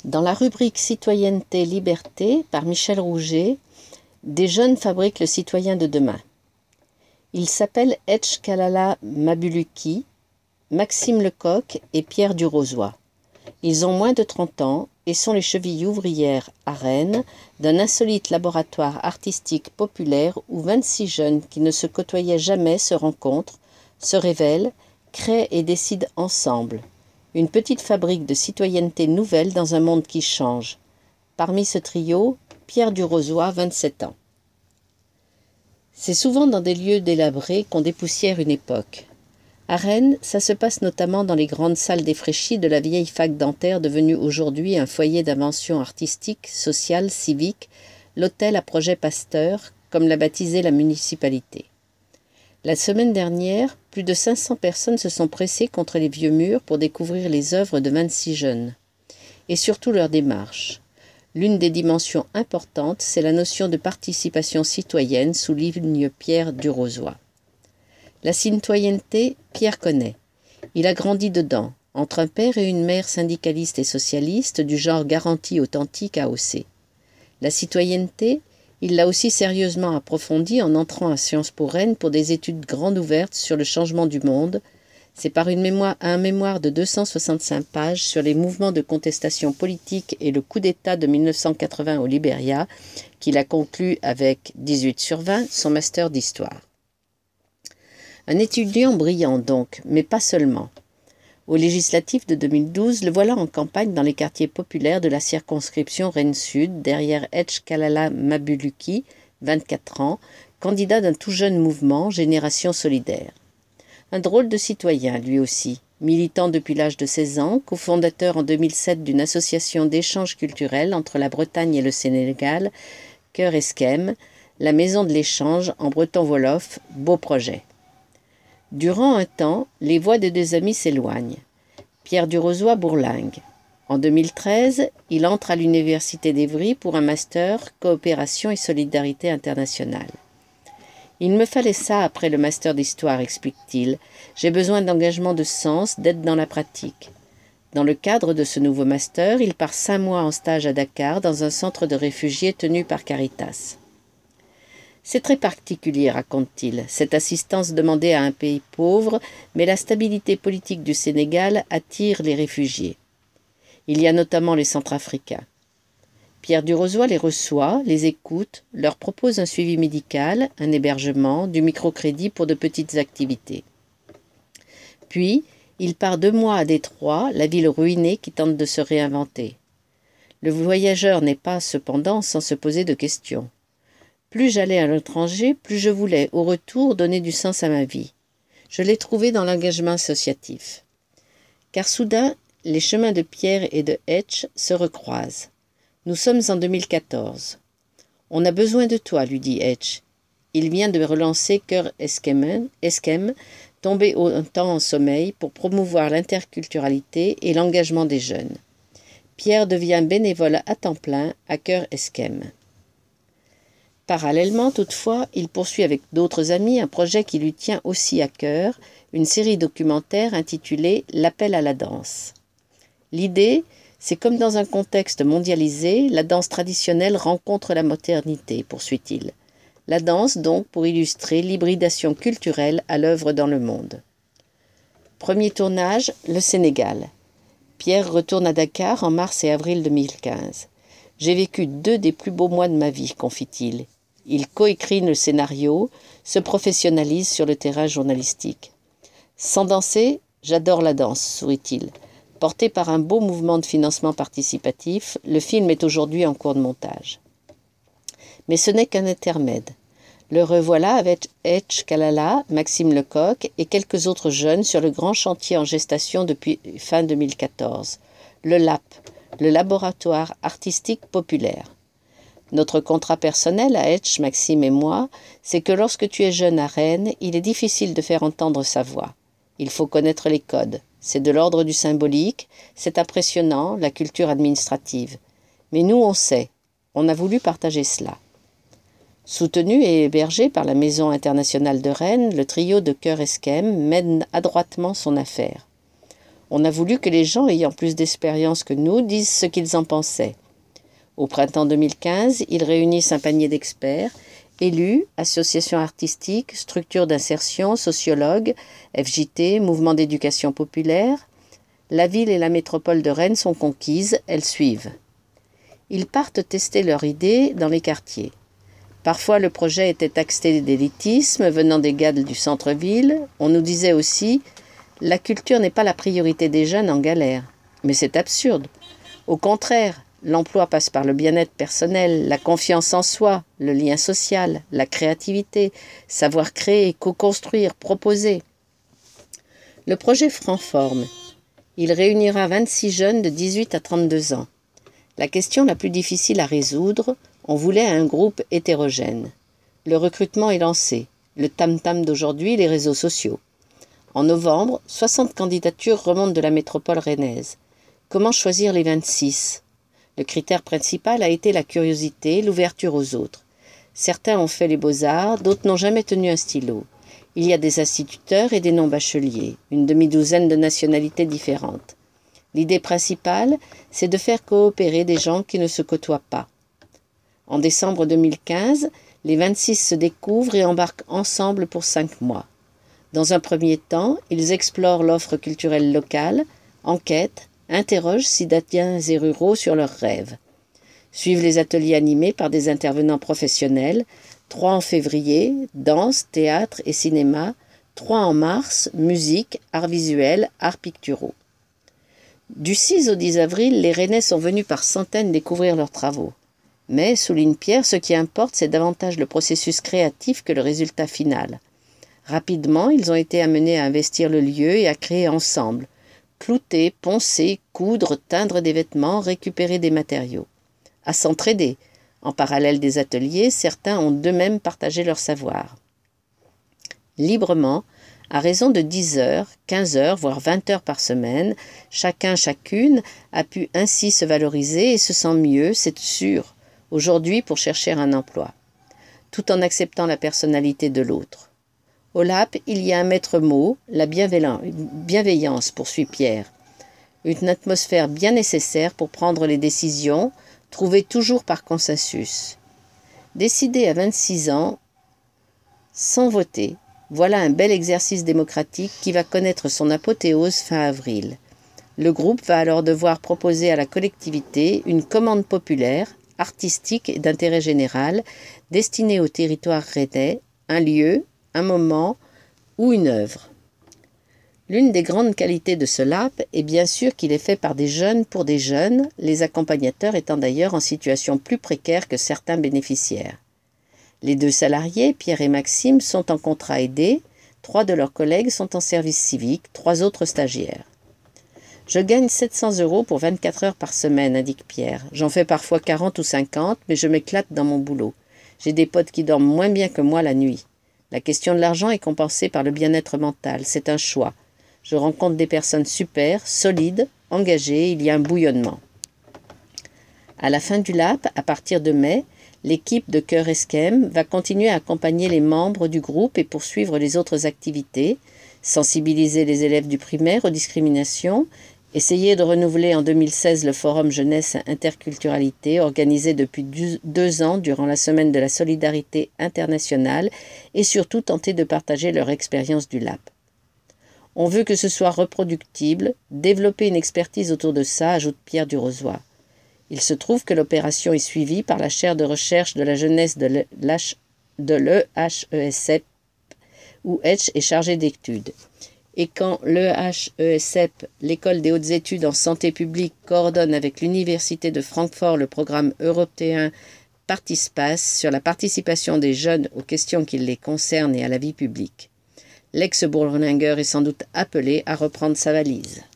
Dans la rubrique Citoyenneté Liberté par Michel Rouget, des jeunes fabriquent le citoyen de demain. Ils s'appellent Etch Kalala Mabuluki, Maxime Lecoq et Pierre Durozoy. Ils ont moins de 30 ans et sont les chevilles ouvrières à Rennes d'un insolite laboratoire artistique populaire où 26 jeunes qui ne se côtoyaient jamais se rencontrent, se révèlent, créent et décident ensemble. Une petite fabrique de citoyenneté nouvelle dans un monde qui change. Parmi ce trio, Pierre Durozoy, 27 ans. C'est souvent dans des lieux délabrés qu'on dépoussière une époque. À Rennes, ça se passe notamment dans les grandes salles défraîchies de la vieille fac dentaire devenue aujourd'hui un foyer d'invention artistique, sociale, civique, l'hôtel à projet Pasteur, comme l'a baptisé la municipalité. La semaine dernière, plus de 500 personnes se sont pressées contre les vieux murs pour découvrir les œuvres de 26 jeunes. Et surtout leur démarche. L'une des dimensions importantes, c'est la notion de participation citoyenne, souligne Pierre Durozoy. La citoyenneté, Pierre connaît. Il a grandi dedans, entre un père et une mère syndicalistes et socialistes du genre garantie authentique AOC. La citoyenneté, il l'a aussi sérieusement approfondie en entrant à Sciences Po Rennes pour des études grandes ouvertes sur le changement du monde. C'est par un mémoire de 265 pages sur les mouvements de contestation politique et le coup d'État de 1980 au Libéria qu'il a conclu avec 18 sur 20 son master d'histoire. Un étudiant brillant donc, mais pas seulement. Aux législatives de 2012, le voilà en campagne dans les quartiers populaires de la circonscription Rennes-Sud, derrière Etch Kalala Mabuluki, 24 ans, candidat d'un tout jeune mouvement, Génération Solidaire. Un drôle de citoyen, lui aussi, militant depuis l'âge de 16 ans, cofondateur en 2007 d'une association d'échange culturel entre la Bretagne et le Sénégal, Cœur Eskem, la maison de l'échange en breton-wolof, beau projet. Durant un temps, les voix des deux amis s'éloignent. Pierre Durozoy bourlingue. En 2013, il entre à l'université d'Évry pour un master coopération et solidarité internationale. Il me fallait ça après le master d'histoire, explique-t-il. J'ai besoin d'engagement de sens, d'être dans la pratique. Dans le cadre de ce nouveau master, il part 5 mois en stage à Dakar dans un centre de réfugiés tenu par Caritas. C'est très particulier, raconte-t-il, cette assistance demandée à un pays pauvre, mais la stabilité politique du Sénégal attire les réfugiés. Il y a notamment les Centrafricains. Pierre Durozoy les reçoit, les écoute, leur propose un suivi médical, un hébergement, du microcrédit pour de petites activités. Puis, il part 2 mois à Détroit, la ville ruinée qui tente de se réinventer. Le voyageur n'est pas, cependant, sans se poser de questions. Plus j'allais à l'étranger, plus je voulais, au retour, donner du sens à ma vie. Je l'ai trouvé dans l'engagement associatif. Car soudain, les chemins de Pierre et de Etch se recroisent. Nous sommes en 2014. « On a besoin de toi, lui dit Etch. Il vient de relancer Cœur Eskem, tombé un temps en sommeil pour promouvoir l'interculturalité et l'engagement des jeunes. Pierre devient bénévole à temps plein à Cœur Eskem. Parallèlement, toutefois, il poursuit avec d'autres amis un projet qui lui tient aussi à cœur, une série documentaire intitulée « L'appel à la danse ». L'idée, c'est comme dans un contexte mondialisé, la danse traditionnelle rencontre la modernité, poursuit-il. La danse, donc, pour illustrer l'hybridation culturelle à l'œuvre dans le monde. Premier tournage, le Sénégal. Pierre retourne à Dakar en mars et avril 2015. « J'ai vécu 2 des plus beaux mois de ma vie, confie-t-il. Il coécrit le scénario, se professionnalise sur le terrain journalistique. Sans danser, j'adore la danse, sourit-il. Porté par un beau mouvement de financement participatif, le film est aujourd'hui en cours de montage. Mais ce n'est qu'un intermède. Le revoilà avec Etch Kalala, Maxime Lecoq et quelques autres jeunes sur le grand chantier en gestation depuis fin 2014, le LAP, le Laboratoire Artistique Populaire. Notre contrat personnel à Etch, Maxime et moi, c'est que lorsque tu es jeune à Rennes, il est difficile de faire entendre sa voix. Il faut connaître les codes. C'est de l'ordre du symbolique, c'est impressionnant, la culture administrative. Mais nous, on sait. On a voulu partager cela. Soutenu et hébergé par la Maison internationale de Rennes, le trio de Cœur Eskem mène adroitement son affaire. On a voulu que les gens ayant plus d'expérience que nous disent ce qu'ils en pensaient. Au printemps 2015, ils réunissent un panier d'experts, élus, associations artistiques, structures d'insertion, sociologues, FJT, mouvements d'éducation populaire. La ville et la métropole de Rennes sont conquises, elles suivent. Ils partent tester leur idée dans les quartiers. Parfois, le projet était taxé d'élitisme venant des gars du centre-ville. On nous disait aussi « La culture n'est pas la priorité des jeunes en galère ». Mais c'est absurde. Au contraire, l'emploi passe par le bien-être personnel, la confiance en soi, le lien social, la créativité, savoir créer, co-construire, proposer. Le projet prend forme. Il réunira 26 jeunes de 18 à 32 ans. La question la plus difficile à résoudre, on voulait un groupe hétérogène. Le recrutement est lancé. Le tam-tam d'aujourd'hui, les réseaux sociaux. En novembre, 60 candidatures remontent de la métropole rennaise. Comment choisir les 26 ? Le critère principal a été la curiosité, l'ouverture aux autres. Certains ont fait les beaux-arts, d'autres n'ont jamais tenu un stylo. Il y a des instituteurs et des non-bacheliers, une demi-douzaine de nationalités différentes. L'idée principale, c'est de faire coopérer des gens qui ne se côtoient pas. En décembre 2015, les 26 se découvrent et embarquent ensemble pour 5 mois. Dans un premier temps, ils explorent l'offre culturelle locale, enquêtent, interrogent citadins et ruraux sur leurs rêves. Suivent les ateliers animés par des intervenants professionnels, 3 en février, danse, théâtre et cinéma, 3 en mars, musique, arts visuels, arts picturaux. Du 6 au 10 avril, les Rennais sont venus par centaines découvrir leurs travaux. Mais, souligne Pierre, ce qui importe, c'est davantage le processus créatif que le résultat final. Rapidement, ils ont été amenés à investir le lieu et à créer ensemble. Clouter, poncer, coudre, teindre des vêtements, récupérer des matériaux. À s'entraider. En parallèle des ateliers, certains ont d'eux-mêmes partagé leur savoir. Librement, à raison de 10 heures, 15 heures, voire 20 heures par semaine, chacune a pu ainsi se valoriser et se sent mieux, c'est sûr, aujourd'hui pour chercher un emploi, tout en acceptant la personnalité de l'autre. Au LAP, il y a un maître mot, la bienveillance, poursuit Pierre. Une atmosphère bien nécessaire pour prendre les décisions, trouvées toujours par consensus. Décider à 26 ans, sans voter, voilà un bel exercice démocratique qui va connaître son apothéose fin avril. Le groupe va alors devoir proposer à la collectivité une commande populaire, artistique et d'intérêt général, destinée au territoire rennais, un lieu, un moment ou une œuvre. L'une des grandes qualités de ce LAP est bien sûr qu'il est fait par des jeunes pour des jeunes, les accompagnateurs étant d'ailleurs en situation plus précaire que certains bénéficiaires. Les 2 salariés, Pierre et Maxime, sont en contrat aidé, 3 de leurs collègues sont en service civique, 3 autres stagiaires. « Je gagne 700 € pour 24 heures par semaine, indique Pierre. J'en fais parfois 40 ou 50, mais je m'éclate dans mon boulot. J'ai des potes qui dorment moins bien que moi la nuit. La question de l'argent est compensée par le bien-être mental, c'est un choix. Je rencontre des personnes super, solides, engagées, il y a un bouillonnement. » À la fin du LAP, à partir de mai, l'équipe de Cœur Esquem va continuer à accompagner les membres du groupe et poursuivre les autres activités, sensibiliser les élèves du primaire aux discriminations, essayer de renouveler en 2016 le forum jeunesse interculturalité organisé depuis 2 ans durant la semaine de la solidarité internationale et surtout tenter de partager leur expérience du LAP. On veut que ce soit reproductible, développer une expertise autour de ça, ajoute Pierre Durozoy. Il se trouve que l'opération est suivie par la chaire de recherche de la jeunesse de l'EHESCEP, où Etch est chargé d'études. Et quand l'EHESCEP, l'École des hautes études en santé publique, coordonne avec l'Université de Francfort le programme européen Partispace sur la participation des jeunes aux questions qui les concernent et à la vie publique. L'ex-Bourlingueur est sans doute appelé à reprendre sa valise.